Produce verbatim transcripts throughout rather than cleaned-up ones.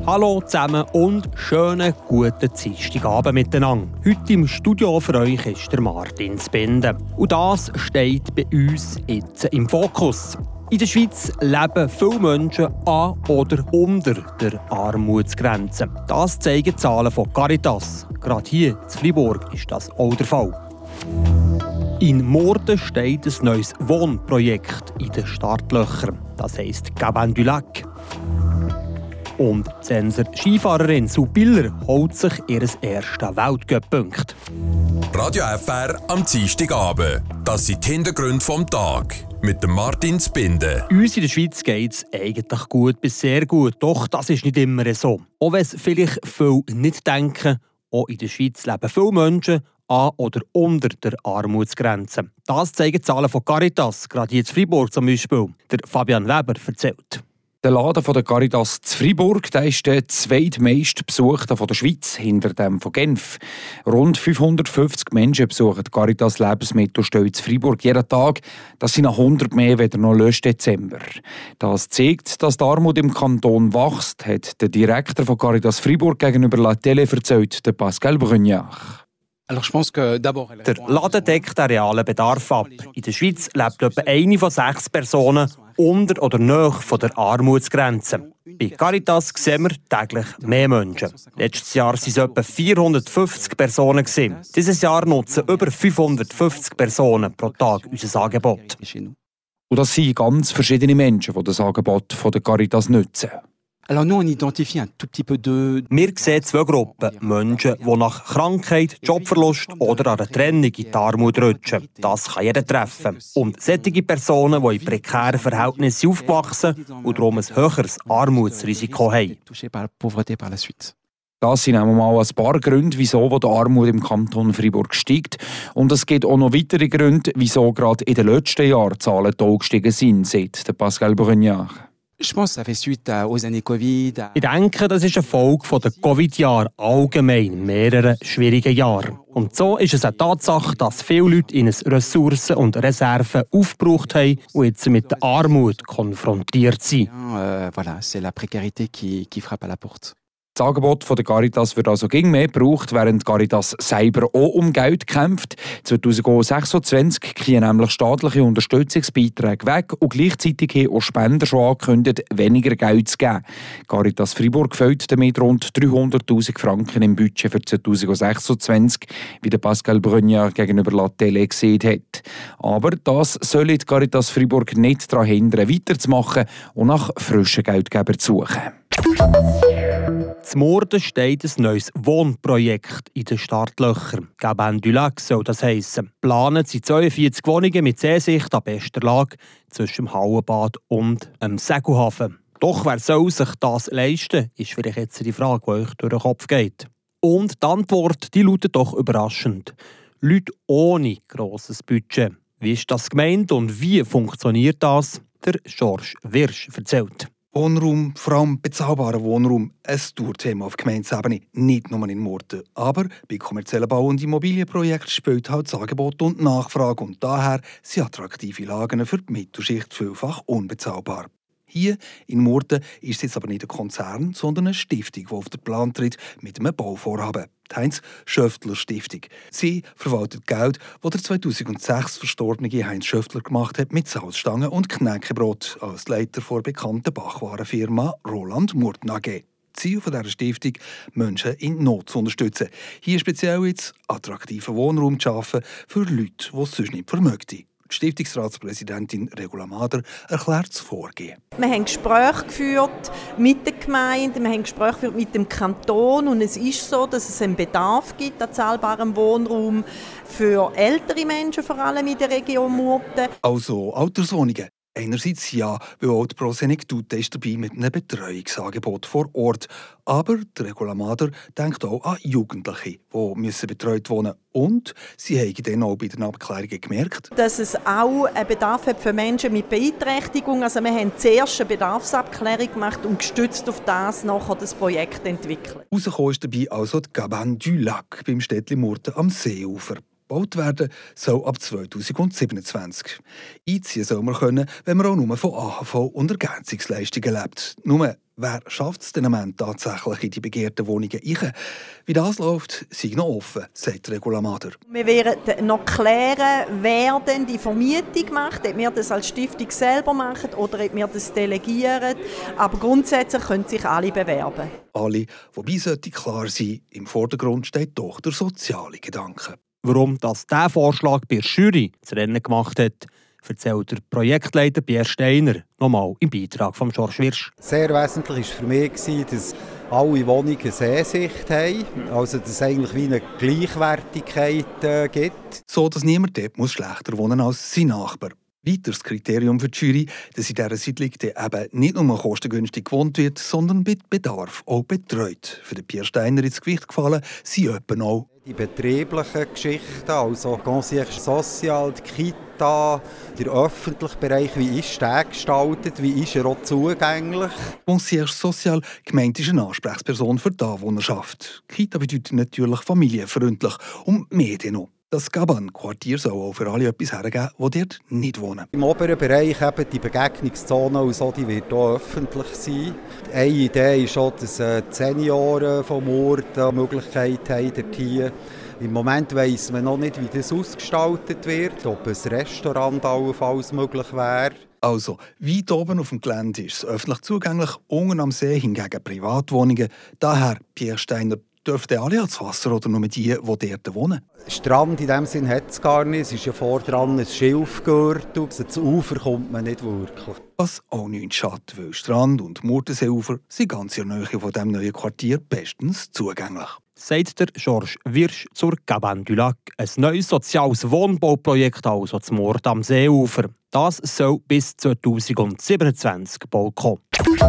Hallo zusammen und schönen guten Dienstagabend miteinander. Heute im Studio für euch ist der Martin Spinde. Und das steht bei uns jetzt im Fokus. In der Schweiz leben viele Menschen an oder unter der Armutsgrenze. Das zeigen Zahlen von Caritas. Gerade hier in Freiburg ist das auch der Fall. In Murten steht ein neues Wohnprojekt in den Startlöchern. Das heisst Cabane du Lac. Und die Zenser Skifahrerin Sue Biller holt sich ihr erstes Weltcup-Punkt. Radio F R am Dienstagabend. Das sind die Hintergründe vom Tag. Mit dem Martin Spinde. Uns in der Schweiz geht es eigentlich gut bis sehr gut. Doch das ist nicht immer so. Auch wenn es vielleicht viele nicht denken, auch in der Schweiz leben viele Menschen an oder unter der Armutsgrenze. Das zeigen Zahlen von Caritas, gerade hier in Freiburg zum Beispiel. Der Fabian Weber erzählt. Der Laden von der Caritas in Freiburg der ist der zweitmeist besuchte von der Schweiz, hinter dem von Genf. Rund fünfhundertfünfzig Menschen besuchen die Caritas Lebensmittelstelle in Freiburg jeden Tag. Das sind noch hundert mehr als noch letzten Dezember. Das zeigt, dass die Armut im Kanton wächst, hat der Direktor von Caritas Freiburg gegenüber La Télé erzählt, der Pascal Brugnac. Der Laden deckt den realen Bedarf ab. In der Schweiz lebt etwa eine von sechs Personen unter oder nahe von der Armutsgrenze. Bei Caritas sehen wir täglich mehr Menschen. Letztes Jahr waren es etwa vierhundertfünfzig Personen. Dieses Jahr nutzen über fünfhundertfünfzig Personen pro Tag unser Angebot. Und das sind ganz verschiedene Menschen, die das Angebot von der Caritas nutzen. Wir sehen zwei Gruppen. Menschen, die nach Krankheit, Jobverlust oder an einer Trennung in die Armut rutschen. Das kann jeder treffen. Und solche Personen, die in prekären Verhältnissen aufgewachsen und darum ein höheres Armutsrisiko haben. Das sind einmal ein paar Gründe, wieso die Armut im Kanton Freiburg steigt. Und es gibt auch noch weitere Gründe, wieso gerade in den letzten Jahren die Zahlen gestiegen sind, sagt Pascal Brugnac. Ich denke, das ist eine Folge der Covid-Jahre, allgemein mehrere schwierige Jahre. Und so ist es eine Tatsache, dass viele Leute ihre Ressourcen und Reserven aufgebraucht haben und jetzt mit der Armut konfrontiert sind. Das Angebot von der Caritas wird also gegen mehr gebraucht, während Caritas selber auch um Geld kämpft. zwanzig sechsundzwanzig gehen nämlich staatliche Unterstützungsbeiträge weg und gleichzeitig haben auch Spender schon angekündigt, weniger Geld zu geben. Caritas Freiburg fehlt damit rund dreihunderttausend Franken im Budget für zwanzig sechsundzwanzig, wie der Pascal Brugnac gegenüber La Télé gesehen hat. Aber das soll die Caritas Freiburg nicht daran hindern, weiterzumachen und nach frischen Geldgebern zu suchen. In Murten steht ein neues Wohnprojekt in den Startlöchern. Cabane du Lac soll das heissen. Geplant sind zweiundvierzig Wohnungen mit Seesicht an bester Lage zwischen dem Hallenbad und dem Segelhafen. Doch wer soll sich das leisten, ist vielleicht jetzt die Frage, die euch durch den Kopf geht. Und die Antwort die lautet doch überraschend. Leute ohne grosses Budget. Wie ist das gemeint und wie funktioniert das? Der George Wirsch erzählt. Wohnraum, vor allem bezahlbarer Wohnraum, ein Dauerthema auf Gemeindeebene, nicht nur in Murten. Aber bei kommerziellen Bau- und Immobilienprojekten spielt halt das Angebot und die Nachfrage und daher sind attraktive Lagen für die Mittelschicht vielfach unbezahlbar. Hier in Murten ist es jetzt aber nicht ein Konzern, sondern eine Stiftung, die auf den Plan tritt mit einem Bauvorhaben. Die Heinz-Schöftler-Stiftung. Sie verwaltet Geld, das der zweitausendsechs verstorbene Heinz Schöftler gemacht hat mit Salzstangen und Knäckebrot als Leiter der bekannten Bachwarenfirma Roland Murten A G. Ziel dieser Stiftung, Menschen in Not zu unterstützen. Hier speziell jetzt attraktiven Wohnraum zu schaffen für Leute, die es sonst nicht vermögen. Die Stiftungsratspräsidentin Regula Mader erklärt das Vorgehen. Wir haben Gespräche geführt mit der Gemeinde, wir haben Gespräche geführt mit dem Kanton und es ist so, dass es einen Bedarf gibt an zahlbarem Wohnraum für ältere Menschen, vor allem in der Region Murten. Also Alterswohnungen. Einerseits ja, weil auch die Pro Senectute ist dabei mit einem Betreuungsangebot vor Ort. Aber die Regula Mader denkt auch an Jugendliche, die müssen betreut wohnen müssen. Und sie haben dann auch bei den Abklärungen gemerkt, dass es auch einen Bedarf hat für Menschen mit Beeinträchtigung. Also wir haben zuerst eine Bedarfsabklärung gemacht und gestützt auf das nachher das Projekt entwickelt. Rausgekommen ist dabei also die Cabane du Lac beim Städtchen Murten am Seeufer. Gebaut werden soll ab zweitausendsiebenundzwanzig. Einziehen soll man können, wenn man auch nur von A H V und Ergänzungsleistungen lebt. Nur, wer schafft es denn am Ende tatsächlich in die begehrten Wohnungen rein? Wie das läuft, sei noch offen, sagt Regula Mader. Wir werden noch klären, wer denn die Vermietung macht, ob wir das als Stiftung selber machen oder ob wir das delegieren. Aber grundsätzlich können sich alle bewerben. Alle, wobei sollte klar sein, im Vordergrund steht doch der soziale Gedanke. Warum das dieser Vorschlag bei der Jury zu Rennen gemacht hat, erzählt der Projektleiter Pierre Steiner nochmal im Beitrag von George Wirsch. Sehr wesentlich war für mich, dass alle Wohnungen eine Seesicht haben, also dass es eigentlich wie eine Gleichwertigkeit äh, gibt. So, dass niemand dort muss schlechter wohnen als sein Nachbar. Weiteres Kriterium für die Jury, dass in dieser Siedlung eben nicht nur kostengünstig gewohnt wird, sondern mit Bedarf auch betreut. Für den Pierre Steiner ins Gewicht gefallen sind etwa auch die betrieblichen Geschichten, also Concierge Social, die Kita, der öffentliche Bereich, wie ist der gestaltet, wie ist er auch zugänglich? Concierge Social gemeint ist eine Ansprechperson für die Anwohnerschaft. Kita bedeutet natürlich familienfreundlich und mehr denn noch. Das Gaban-Quartier soll auch für alle etwas hergeben, die dort nicht wohnen. Im oberen Bereich eben die Begegnungszone und so, die wird auch öffentlich sein. Eine Idee ist auch, dass die Senioren vom Ort eine Möglichkeit haben, dort hier. Im Moment weiss man noch nicht, wie das ausgestaltet wird, ob ein Restaurant allenfalls möglich wäre. Also, weit oben auf dem Gelände ist es öffentlich zugänglich, unten am See hingegen Privatwohnungen. Daher, Pierre Steiner, dürften alle ans Wasser oder nur die, die dort wohnen? Strand in dem Sinn hat es gar nicht. Es ist ja vordran ein Schilfgürtel. Ans Ufer kommt man nicht wirklich. Was auch nichts schadet, weil Strand und Murtenseeufer sind ganz in der Nähe von diesem neuen Quartier bestens zugänglich. Sagt der George Wirsch zur Cabane du Lac, ein neues soziales Wohnbauprojekt also zum Ort am Seeufer. Das soll bis zweitausendsiebenundzwanzig gebaut kommen.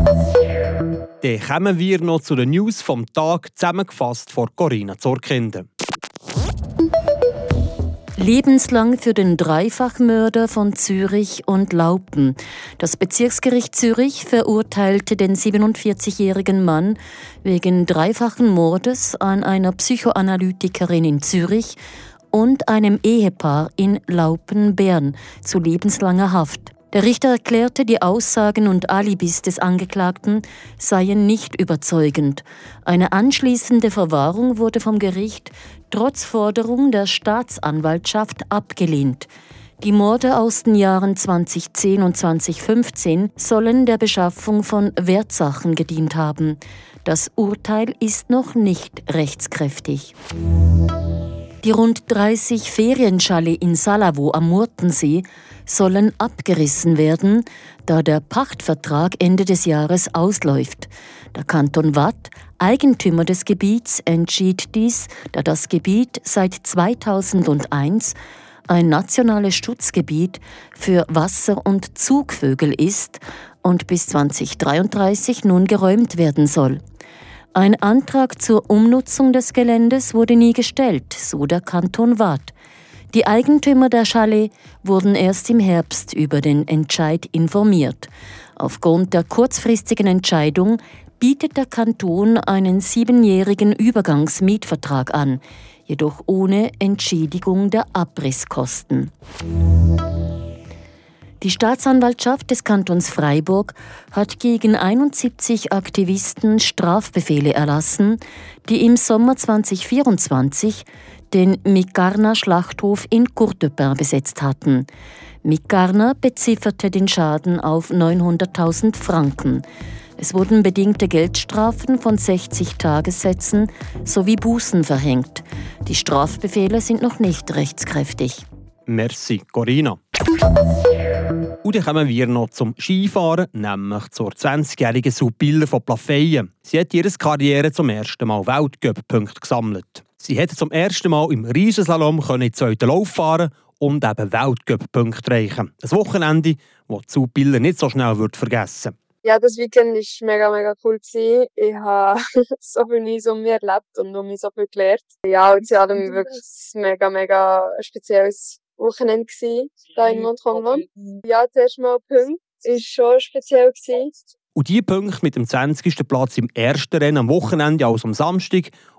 Dann kommen wir noch zu den News vom Tag, zusammengefasst von Corinna Zorkinden. Lebenslang für den Dreifachmörder von Zürich und Laupen. Das Bezirksgericht Zürich verurteilte den siebenundvierzigjährigen Mann wegen dreifachen Mordes an einer Psychoanalytikerin in Zürich und einem Ehepaar in Laupen-Bern zu lebenslanger Haft. Der Richter erklärte, die Aussagen und Alibis des Angeklagten seien nicht überzeugend. Eine anschließende Verwahrung wurde vom Gericht trotz Forderung der Staatsanwaltschaft abgelehnt. Die Morde aus den Jahren zweitausendzehn und zweitausendfünfzehn sollen der Beschaffung von Wertsachen gedient haben. Das Urteil ist noch nicht rechtskräftig. Die rund dreißig Ferienchalet in Salavo am Murtensee sollen abgerissen werden, da der Pachtvertrag Ende des Jahres ausläuft. Der Kanton Waadt, Eigentümer des Gebiets, entschied dies, da das Gebiet seit zweitausendeins ein nationales Schutzgebiet für Wasser- und Zugvögel ist und bis zweitausenddreiunddreißig nun geräumt werden soll. Ein Antrag zur Umnutzung des Geländes wurde nie gestellt, so der Kanton Waadt. Die Eigentümer der Chalet wurden erst im Herbst über den Entscheid informiert. Aufgrund der kurzfristigen Entscheidung bietet der Kanton einen siebenjährigen Übergangsmietvertrag an, jedoch ohne Entschädigung der Abrisskosten. Die Staatsanwaltschaft des Kantons Freiburg hat gegen einundsiebzig Aktivisten Strafbefehle erlassen, die im Sommer zweitausendvierundzwanzig den Micarna-Schlachthof in Courtepin besetzt hatten. Micarna bezifferte den Schaden auf neunhunderttausend Franken. Es wurden bedingte Geldstrafen von sechzig Tagessätzen sowie Bußen verhängt. Die Strafbefehle sind noch nicht rechtskräftig. Merci, Corinna. Und dann kommen wir noch zum Skifahren, nämlich zur zwanzigjährigen Sibylle von Plafeyen. Sie hat ihre Karriere zum ersten Mal Weltcup-Punkte gesammelt. Sie hat zum ersten Mal im Riesenslalom in den zweiten Lauf fahren und eben Weltcup-Punkte erreichen. Ein Wochenende, das die Sibylle nicht so schnell vergessen wird. Ja, das Weekend war mega, mega cool. Ich habe so viel Neues um mich erlebt und um mich so viel gelernt. Ja, und sie hatten wirklich ein mega, mega spezielles Wochenende gewesen, hier in Montconvent. Ja, zuerst mal Punkte. war schon speziell gewesen. Und diese Punkte mit dem zwanzigsten Platz im ersten Rennen am Wochenende, also am Samstag,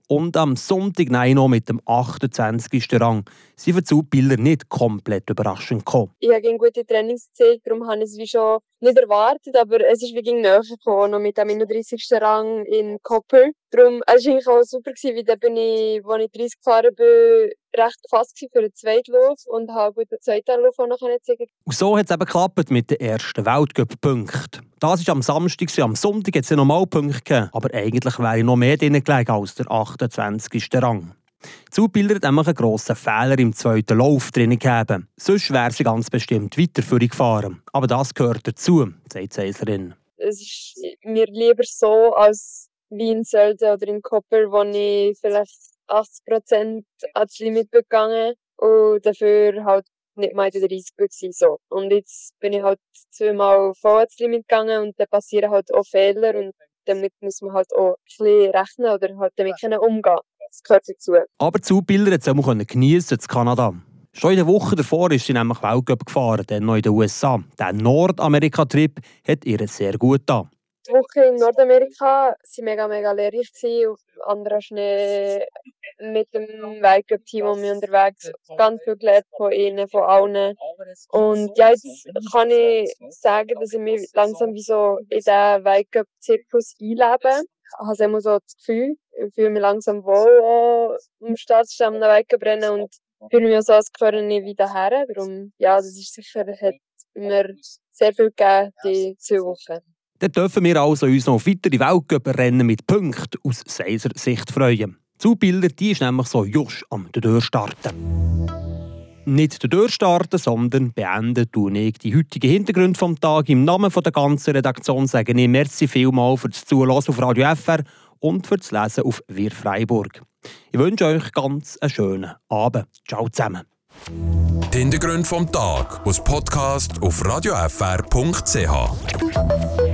und am Sonntag noch mit dem achtundzwanzigsten Rang sind für die Zubiller nicht komplett überraschend gekommen. Ich habe eine gute Trainings gezeigt, darum habe ich es wie schon nicht erwartet, aber es ist wirklich näher gekommen, noch mit dem einunddreißigsten Rang in Koppel. Darum, es war eigentlich auch super, weil da bin ich, als ich dreißig gefahren bin, recht gefasst für den zweiten Lauf und habe einen guten zweiten Lauf auch noch zeigen. Und so hat es eben geklappt mit den ersten Weltcup-Punkten. Das ist am Samstag, am Sonntag hat es ja nochmal Punkte gegeben, aber eigentlich wäre noch mehr drin gelegen als der achtundzwanzigsten Rang. Die Zubiller hat nämlich einen grossen Fehler im zweiten Lauf drin gegeben. Sonst wäre sie ganz bestimmt weiter für ihn gefahren. Aber das gehört dazu, sagt die Seiserin. Es ist mir lieber so als wie in Sölden oder in Koppel, wo ich vielleicht achtzig Prozent ans Limit gegangen und dafür halt nicht mal dreißig gewesen, so. Und jetzt bin ich halt zweimal voll ans Limit gegangen und dann passieren halt auch Fehler und damit muss man halt auch ein bisschen rechnen oder halt damit umgehen. Das gehört dazu. Aber die Zubiller hat es auch geniessen in Kanada. Schon in der Woche davor ist sie nämlich Weltcup gefahren, dann noch in den U S A. Der Nordamerika-Trip hat ihr sehr gut getan. Die Woche in Nordamerika war mega, mega lehrreich. Auf anderer Schnee mit dem Weltcup-Team um mich unterwegs. Ganz viel gelernt von ihnen, von allen. Und ja, jetzt kann ich sagen, dass ich mich langsam wie so in diesen Weltcup-Zirkus einlebe. Ich habe immer so das Gefühl, ich fühle mich langsam wohl am Startstamm der Weltcup-Rennen und fühle mich auch so, als gehöre ich wieder her. Darum, ja, das ist sicher, hat mir sehr viel gegeben, die zwei Wochen. Dann dürfen wir also uns noch auf weitere Weltcup-Rennen mit Punkten aus Seiser Sicht freuen. Die Zubiller, die ist nämlich so just am Durchstarten. Nicht durchstarten, sondern beenden tue ich die heutigen Hintergründe vom Tag. Im Namen der ganzen Redaktion sage ich merci vielmals für das Zuhören auf Radio F R und für das Lesen auf Wir Freiburg. Ich wünsche euch ganz einen schönen Abend. Ciao zusammen. Die Hintergründe vom Tag aus Podcast auf radio f r punkt c h.